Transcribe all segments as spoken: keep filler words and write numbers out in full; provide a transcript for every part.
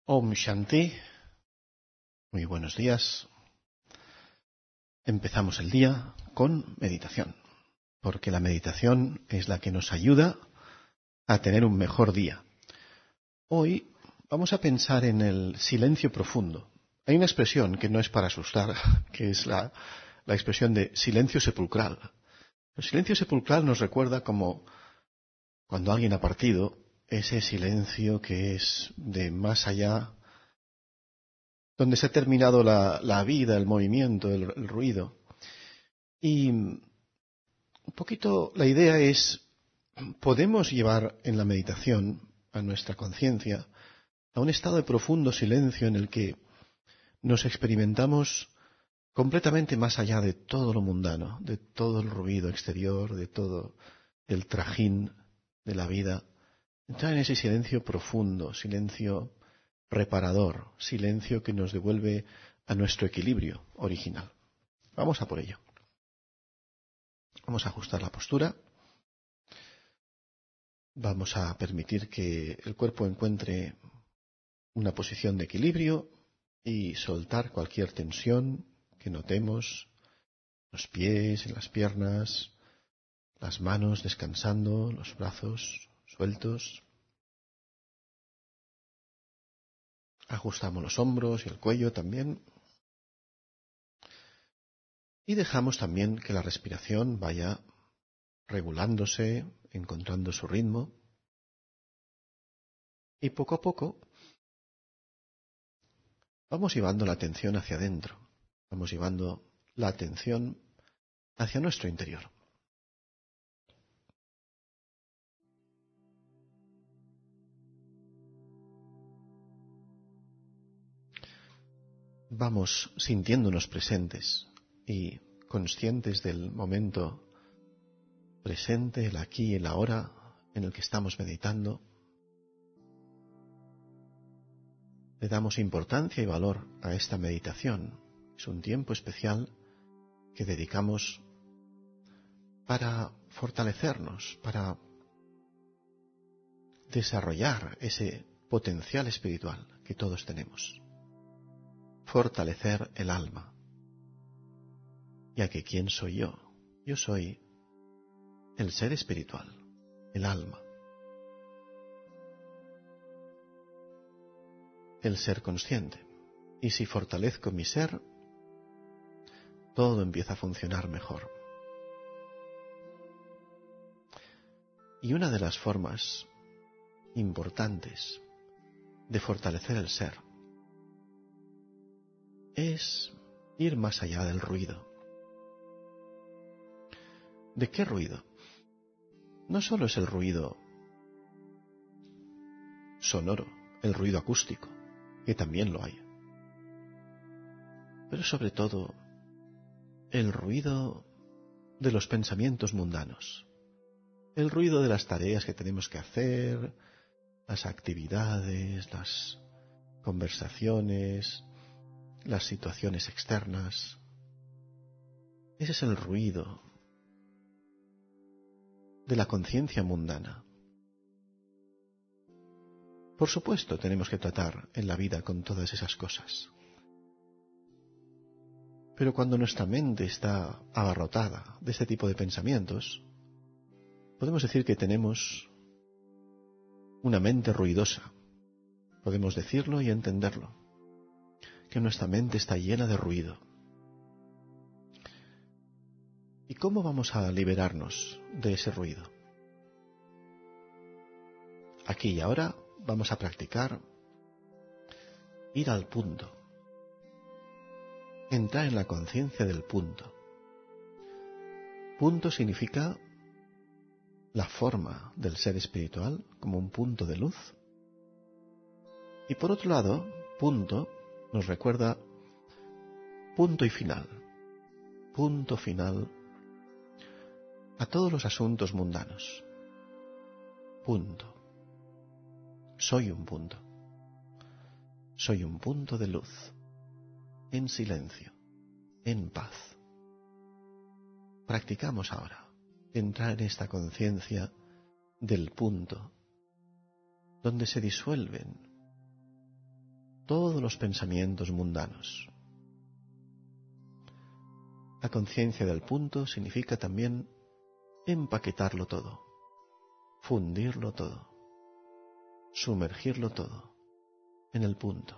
Om Shanti, muy buenos días. Empezamos el día con meditación, porque la meditación es la que nos ayuda a tener un mejor día. Hoy vamos a pensar en el silencio profundo. Hay una expresión que no es para asustar, que es la, la expresión de silencio sepulcral. El silencio sepulcral nos recuerda como cuando alguien ha partido, ese silencio que es de más allá, donde se ha terminado la, la vida, el movimiento, el, el ruido. Y un poquito la idea es, podemos llevar en la meditación a nuestra conciencia a un estado de profundo silencio en el que nos experimentamos completamente más allá de todo lo mundano, de todo el ruido exterior, de todo el trajín de la vida. Entrar en ese silencio profundo, silencio reparador, silencio que nos devuelve a nuestro equilibrio original. Vamos a por ello. Vamos a ajustar la postura. Vamos a permitir que el cuerpo encuentre una posición de equilibrio y soltar cualquier tensión que notemos, los pies, en las piernas, las manos descansando, los brazos sueltos. Ajustamos los hombros y el cuello también. Y dejamos también que la respiración vaya regulándose, encontrando su ritmo. Y poco a poco vamos llevando la atención hacia adentro. Vamos llevando la atención hacia nuestro interior. Vamos sintiéndonos presentes y conscientes del momento presente, el aquí y el ahora en el que estamos meditando. Le damos importancia y valor a esta meditación. Es un tiempo especial que dedicamos para fortalecernos, para desarrollar ese potencial espiritual que todos tenemos. Fortalecer el alma. Ya que ¿quién soy yo? Yo soy el ser espiritual, el alma. El ser consciente. Y si fortalezco mi ser, todo empieza a funcionar mejor. Y una de las formas importantes de fortalecer el ser es ir más allá del ruido. ¿De qué ruido? No solo es el ruido sonoro, el ruido acústico, que también lo hay, pero sobre todo el ruido de los pensamientos mundanos, el ruido de las tareas que tenemos que hacer, las actividades, las conversaciones, las situaciones externas. Ese es el ruido de la conciencia mundana. Por supuesto, tenemos que tratar en la vida con todas esas cosas. Pero cuando nuestra mente está abarrotada de este tipo de pensamientos, podemos decir que tenemos una mente ruidosa. Podemos decirlo y entenderlo, que nuestra mente está llena de ruido. ¿Y cómo vamos a liberarnos de ese ruido? Aquí y ahora vamos a practicar ir al punto, entrar en la conciencia del punto. Punto significa la forma del ser espiritual como un punto de luz. Y por otro lado, punto nos recuerda punto y final, punto final a todos los asuntos mundanos. Punto. Soy un punto. Soy un punto de luz, en silencio, en paz. Practicamos ahora entrar en esta conciencia del punto, donde se disuelven todos los pensamientos mundanos. La conciencia del punto significa también empaquetarlo todo, fundirlo todo, sumergirlo todo en el punto.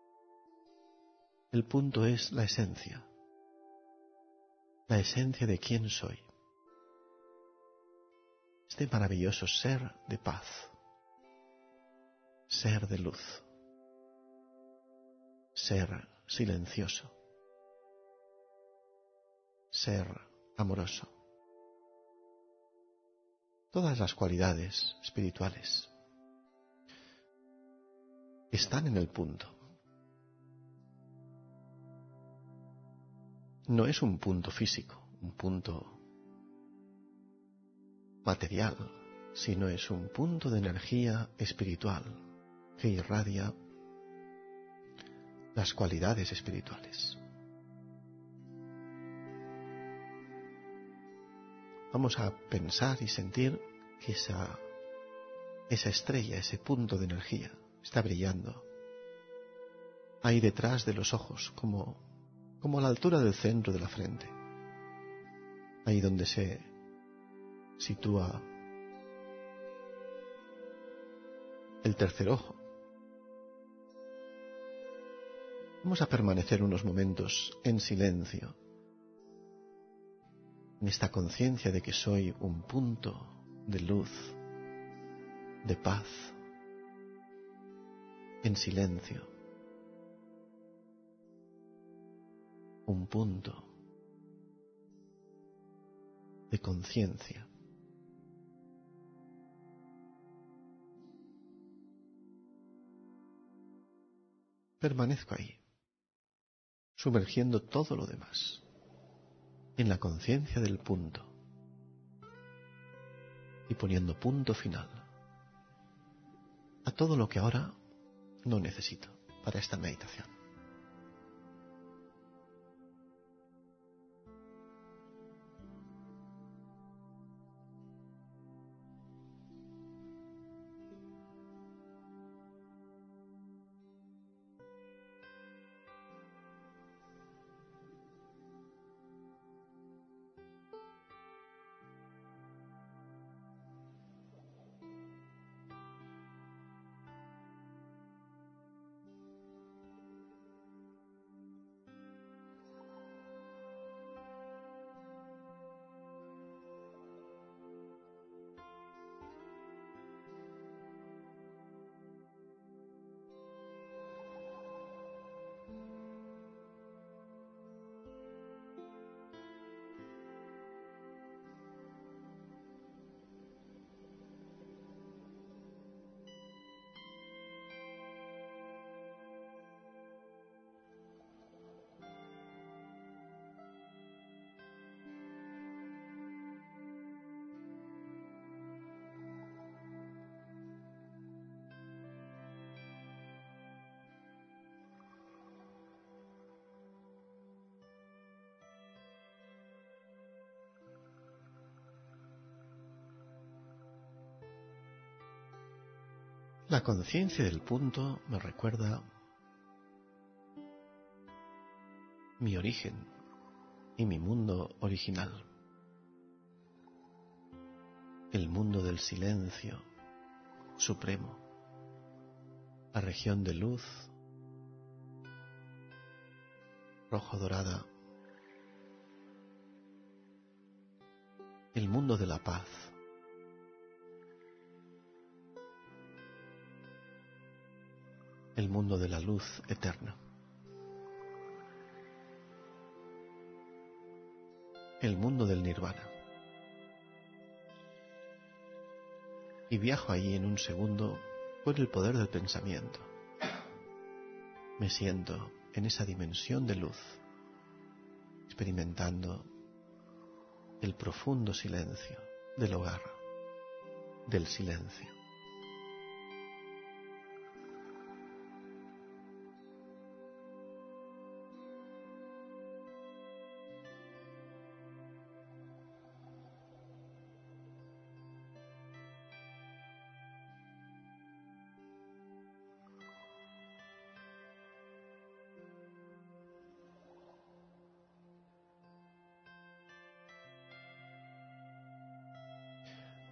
El punto es la esencia, la esencia de quién soy. Este maravilloso ser de paz, ser de luz, ser silencioso, ser amoroso. Todas las cualidades espirituales están en el punto. No es un punto físico, un punto material, sino es un punto de energía espiritual que irradia las cualidades espirituales. Vamos a pensar y sentir que esa, esa estrella, ese punto de energía, está brillando ahí detrás de los ojos, como, como a la altura del centro de la frente, ahí donde se sitúa el tercer ojo. Vamos a permanecer unos momentos en silencio, en esta conciencia de que soy un punto de luz, de paz, en silencio, un punto de conciencia. Permanezco ahí, sumergiendo todo lo demás en la conciencia del punto y poniendo punto final a todo lo que ahora no necesito para esta meditación. La conciencia del punto me recuerda mi origen y mi mundo original, el mundo del silencio supremo, la región de luz rojo dorada, el mundo de la paz, el mundo de la luz eterna, el mundo del nirvana. Y viajo allí en un segundo por el poder del pensamiento. Me siento en esa dimensión de luz, experimentando el profundo silencio del hogar, del silencio.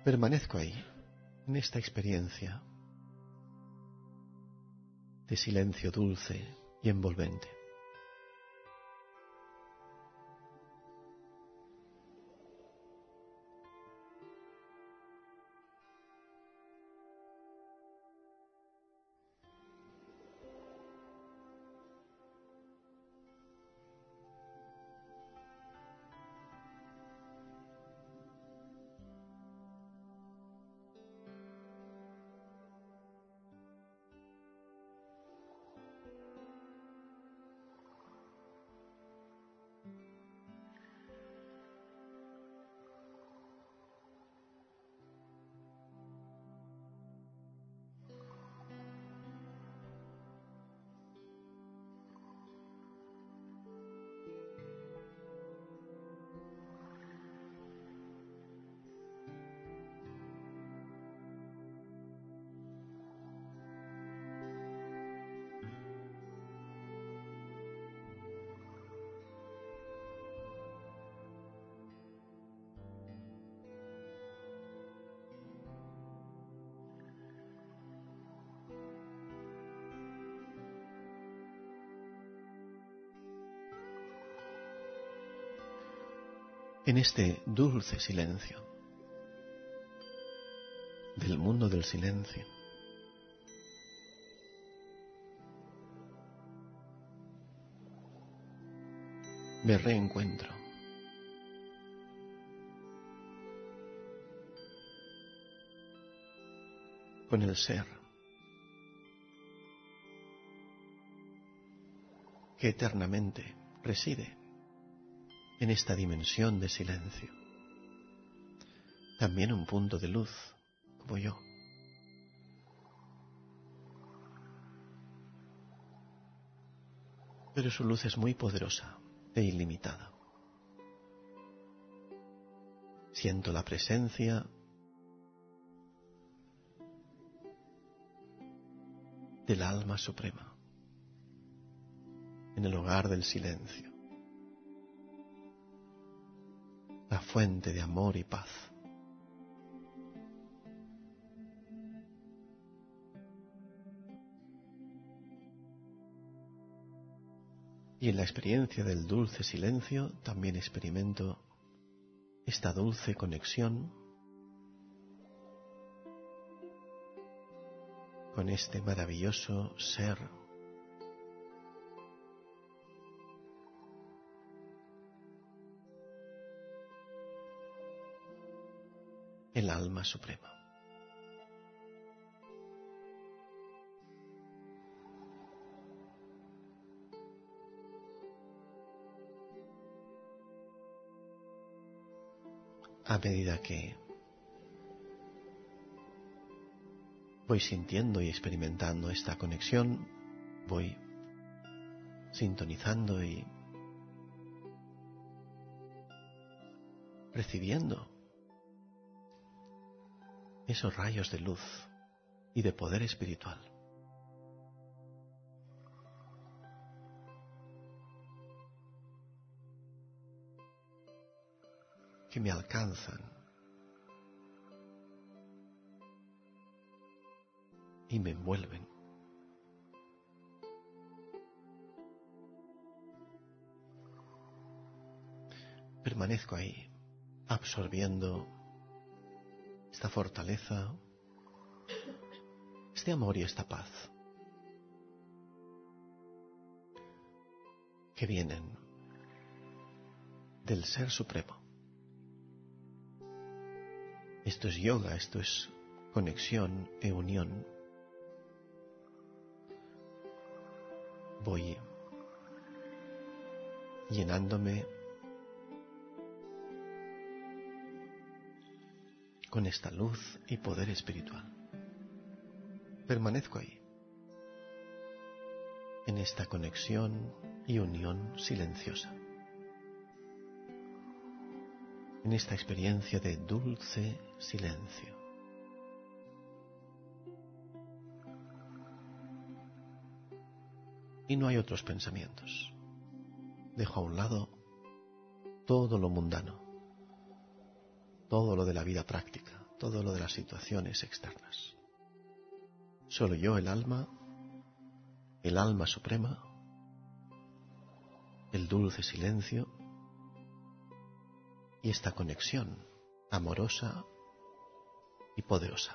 Permanezco ahí, en esta experiencia de silencio dulce y envolvente. En este dulce silencio del mundo del silencio, me reencuentro con el ser que eternamente reside en esta dimensión de silencio, también un punto de luz como yo. Pero su luz es muy poderosa e ilimitada. Siento la presencia del alma suprema en el hogar del silencio, la fuente de amor y paz. Y en la experiencia del dulce silencio también experimento esta dulce conexión con este maravilloso ser el alma suprema. A medida que voy sintiendo y experimentando esta conexión, voy sintonizando y recibiendo esos rayos de luz y de poder espiritual que me alcanzan y me envuelven. Permanezco ahí, absorbiendo esta fortaleza, este amor y esta paz que vienen del Ser Supremo. Esto es yoga, esto es conexión e unión. Voy llenándome con esta luz y poder espiritual. Permanezco ahí, en esta conexión y unión silenciosa, en esta experiencia de dulce silencio. Y no hay otros pensamientos. Dejo a un lado todo lo mundano, todo lo de la vida práctica, todo lo de las situaciones externas. Solo yo, el alma, el alma suprema, el dulce silencio y esta conexión amorosa y poderosa.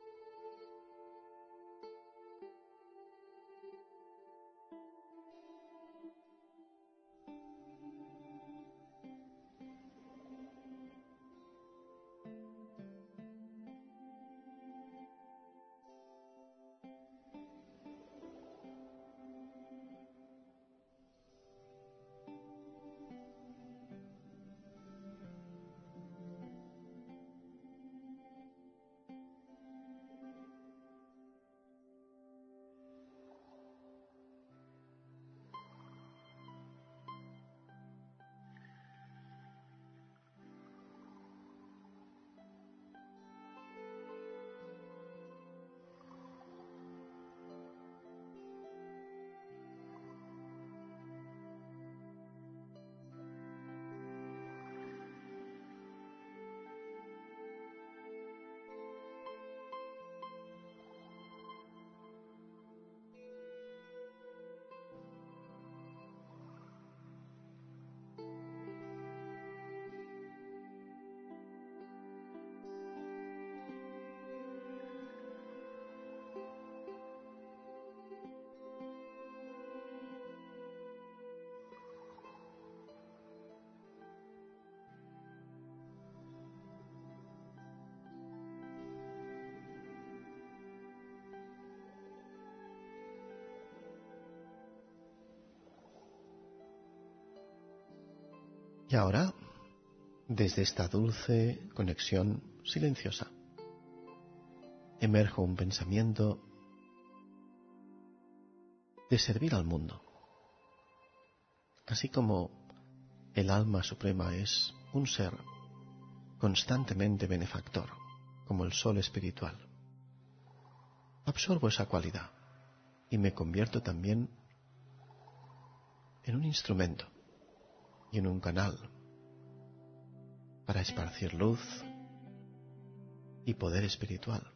Y ahora, desde esta dulce conexión silenciosa, emerge un pensamiento de servir al mundo. Así como el alma suprema es un ser constantemente benefactor, como el sol espiritual, absorbo esa cualidad y me convierto también en un instrumento y en un canal para esparcir luz y poder espiritual.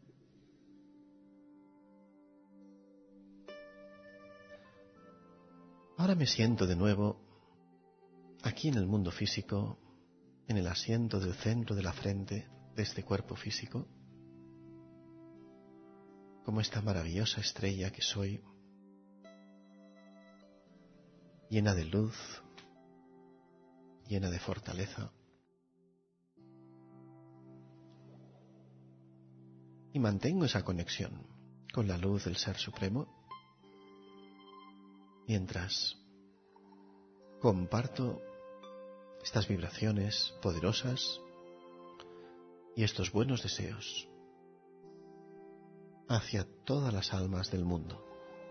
Ahora me siento de nuevo aquí en el mundo físico, en el asiento del centro de la frente de este cuerpo físico, como esta maravillosa estrella que soy, llena de luz, llena de fortaleza, y mantengo esa conexión con la luz del Ser Supremo mientras comparto estas vibraciones poderosas y estos buenos deseos hacia todas las almas del mundo.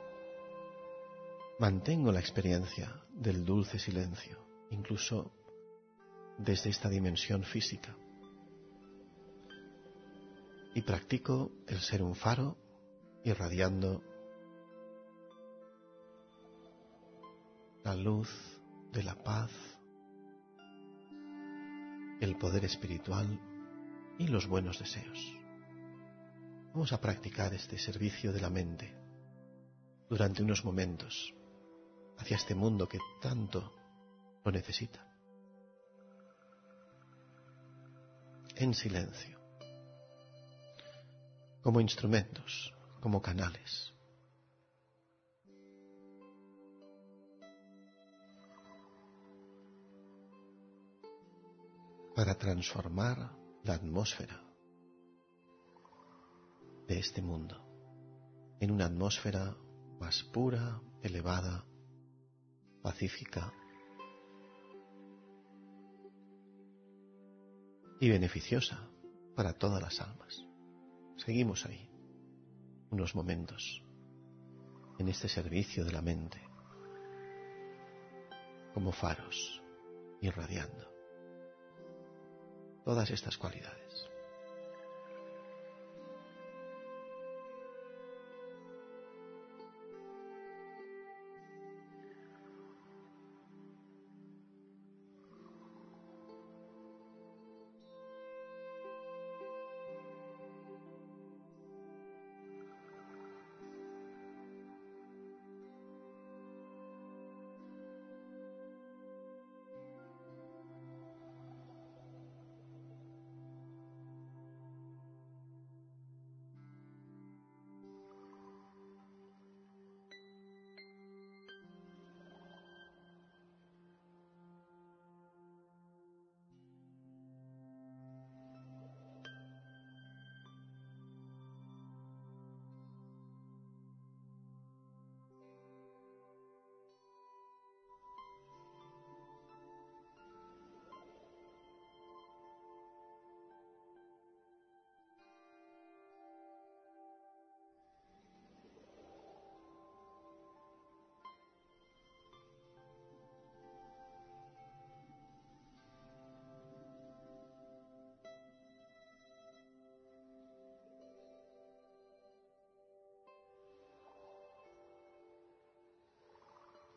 Mantengo la experiencia del dulce silencio, incluso desde esta dimensión física, y practico el ser un faro irradiando la luz de la paz, el poder espiritual y los buenos deseos. Vamos a practicar este servicio de la mente durante unos momentos hacia este mundo que tanto lo necesita. En silencio, como instrumentos, como canales. Para transformar la atmósfera de este mundo en una atmósfera más pura, elevada, pacífica y beneficiosa para todas las almas. Seguimos ahí unos momentos en este servicio de la mente como faros irradiando todas estas cualidades.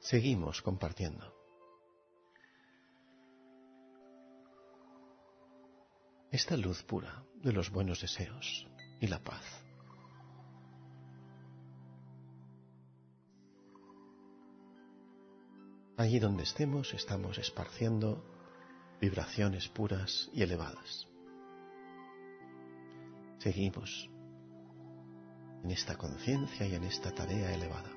Seguimos compartiendo. Esta luz pura de los buenos deseos y la paz. Allí donde estemos, estamos esparciendo vibraciones puras y elevadas. Seguimos en esta conciencia y en esta tarea elevada.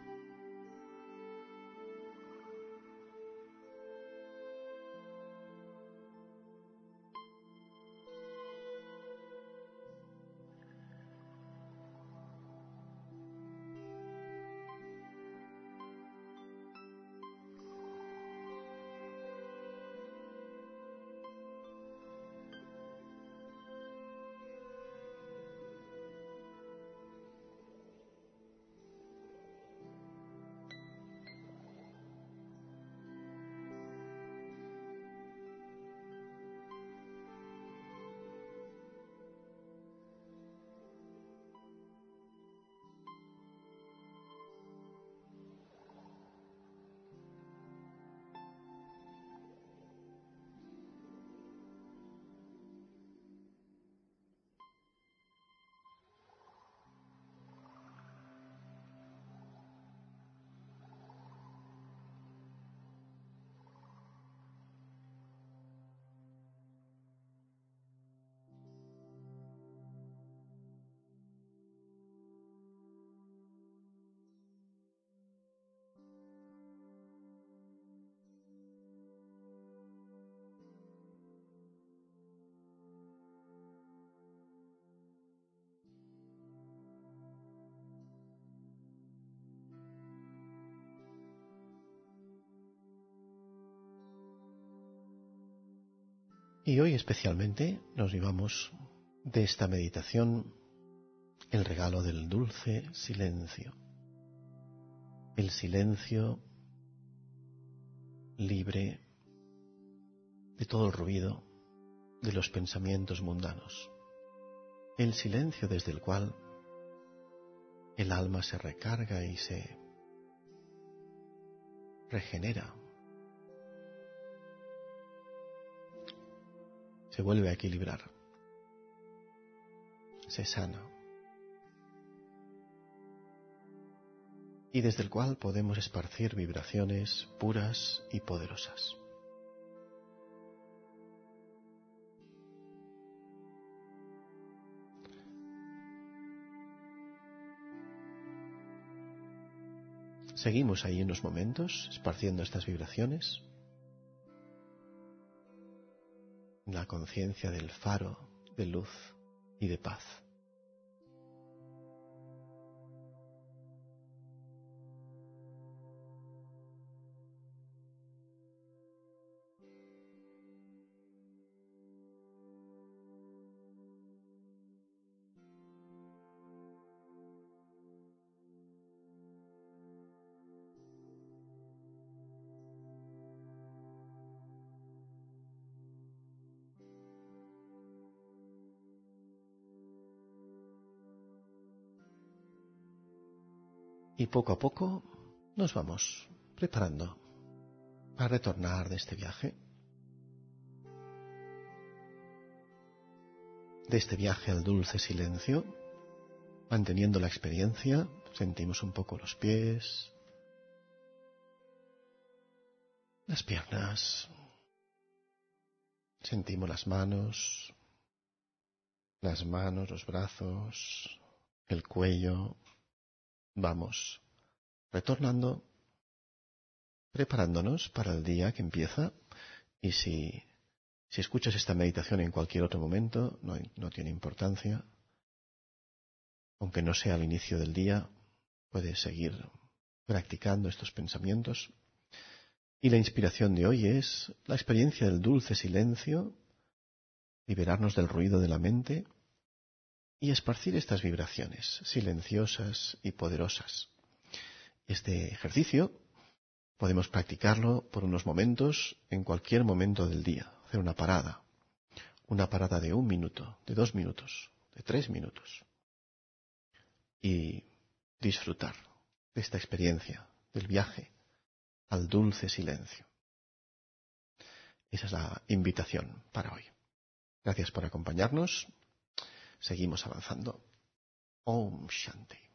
Y hoy especialmente nos llevamos de esta meditación el regalo del dulce silencio. El silencio libre de todo el ruido de los pensamientos mundanos. El silencio desde el cual el alma se recarga y se regenera. Se vuelve a equilibrar, se sana, y desde el cual podemos esparcir vibraciones puras y poderosas. Seguimos ahí unos momentos esparciendo estas vibraciones. La conciencia del faro de luz y de paz. Y poco a poco nos vamos preparando para retornar de este viaje. De este viaje al dulce silencio, manteniendo la experiencia, sentimos un poco los pies, las piernas, sentimos las manos, las manos, los brazos, el cuello. Vamos retornando, preparándonos para el día que empieza. Y si, si escuchas esta meditación en cualquier otro momento, no, no tiene importancia. Aunque no sea al inicio del día, puedes seguir practicando estos pensamientos. Y la inspiración de hoy es la experiencia del dulce silencio, liberarnos del ruido de la mente y esparcir estas vibraciones silenciosas y poderosas. Este ejercicio podemos practicarlo por unos momentos en cualquier momento del día, hacer una parada, una parada de un minuto, de dos minutos, de tres minutos, y disfrutar de esta experiencia, del viaje al dulce silencio. Esa es la invitación para hoy. Gracias por acompañarnos. Seguimos avanzando. Om Shanti.